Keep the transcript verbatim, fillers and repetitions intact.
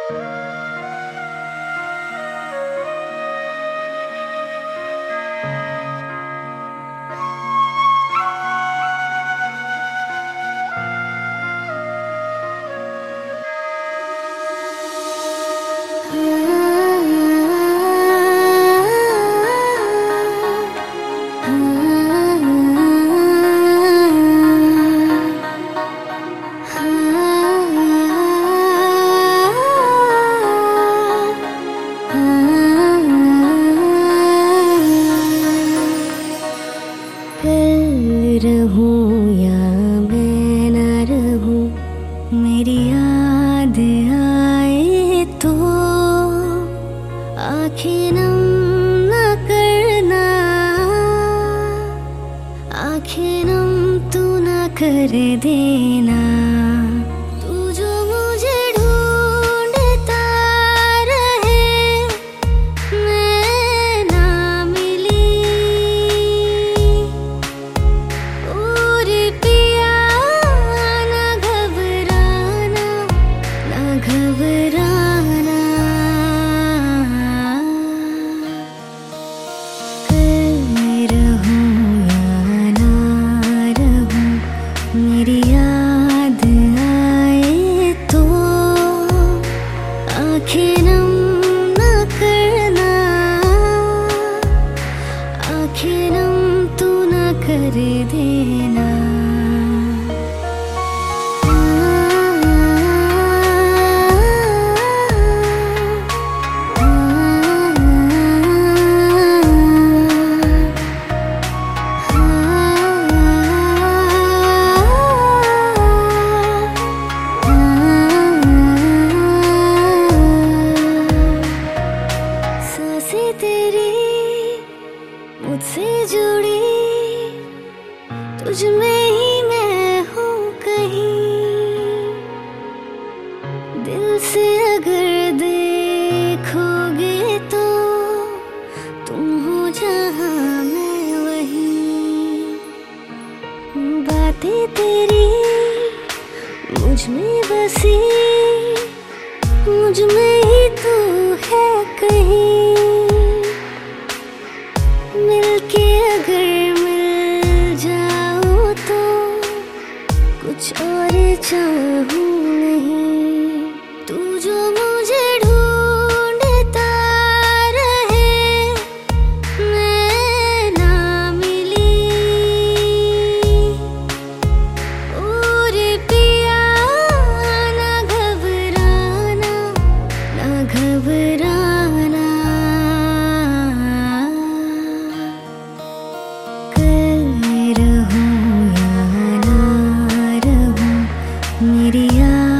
रहूं या मैं ना रहूं, मेरी याद आए तो आँखें नम न करना, आँखें नम तू न कर देना। तू जो मुझे ढूंढता रहे, मैं ना मिली। और पिया ना घबराना, ना घबराना। कल रहूं या ना रहूं, मेरी याद आए तो आँखें नम न करना, आँखें नम तू न कर देना। सांसें तेरी मुझसे जुड़ी, तुझ में ही मैं हूँ कहीं। दिल से अगर देखोगे तो तुम हो जहाँ मैं वहीं। बातें तेरी मुझ में बसी, मुझ में ही तू है कहीं। मिलके अगर मिल जाओ तो कुछ और चाहूं नहीं। तू जो मुझे ढूंढता रहे, मैं ना मिली। और पिया ना घबराना, ना घबराना। कल रहूं या ना रहूं, मेरी याद